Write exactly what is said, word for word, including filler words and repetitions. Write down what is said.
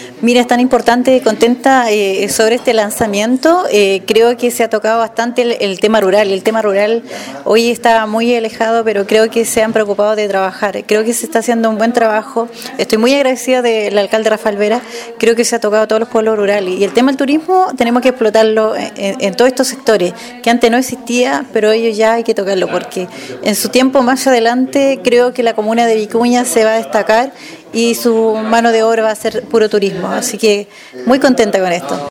Mira, es tan importante y contenta eh, sobre este lanzamiento. Eh, creo que se ha tocado bastante el, el tema rural. El tema rural hoy está muy alejado, pero creo que se han preocupado de trabajar. Creo que se está haciendo un buen trabajo. Estoy muy agradecida del alcalde Rafael Vera. Creo que se ha tocado a todos los pueblos rurales. Y el tema del turismo tenemos que explotarlo en, en, en todos estos sectores, que antes no existía, pero ellos ya hay que tocarlo, porque en su tiempo más adelante creo que la comuna de Vicuña se va a destacar y su mano de obra va a ser puro turismo. Así que muy contenta con esto.